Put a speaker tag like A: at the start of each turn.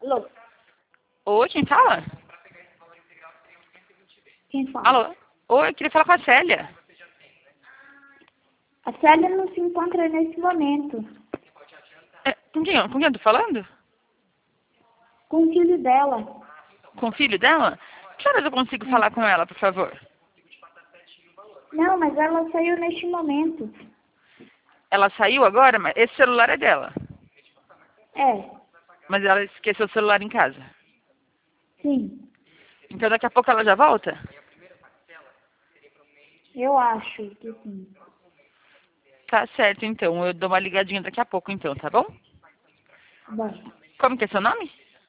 A: Alô?
B: Oi, quem fala?
A: Quem fala?
B: Alô? Oi, eu queria falar com a Célia.
A: A Célia não se encontra nesse momento.
B: Com quem eu tô falando?
A: Com o filho dela.
B: Com o filho dela? Que horas eu consigo falar com ela, por favor?
A: Não, mas ela saiu neste momento.
B: Ela saiu agora, mas esse celular é dela.
A: É,
B: Mas ela esqueceu o celular em casa.
A: sim.
B: Então daqui a pouco ela já volta?
A: Eu acho que sim.
B: Tá certo, então. Eu dou uma ligadinha daqui a pouco, então, tá bom?
A: Bom,
B: Como que é seu nome?